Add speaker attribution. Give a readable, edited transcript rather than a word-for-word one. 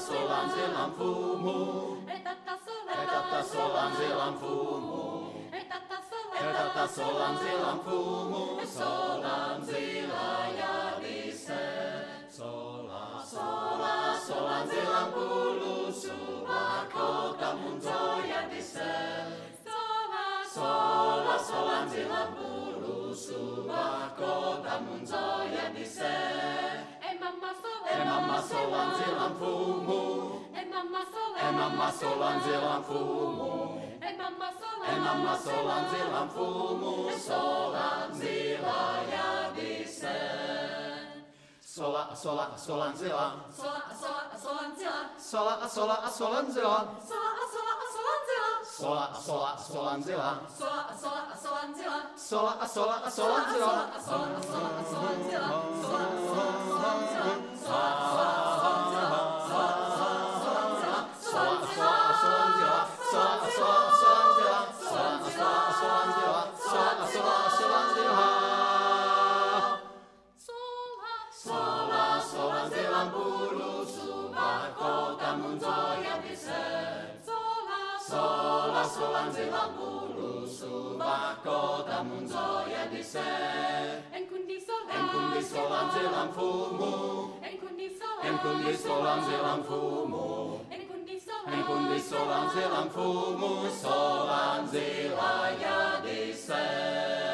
Speaker 1: solan zilan fumu. E tata solan zilan fumu. E tata solan zilan fumu. Solan zila ya dise. Sola solan zilan pulu. Subako tamun zoya dise. Sola solan zilan pulu. Subako tamun zoya dise. Mama solan zilan fumu. Mama solan zilan fumu. Mama solan zilan fumu. Solan zila ya dise. Solan zila. Solan zila. Solan zila. Solan zila. Solan zila. Solan zila. Solan zilan pulu subako tamun zoya dise. Solan zilan pulu subako tamun zoya dise. Enkundi solan zilan fumu. Enkundi solan zilan fumu. Enkundi solan zilan fumu. Solan zila ya dise.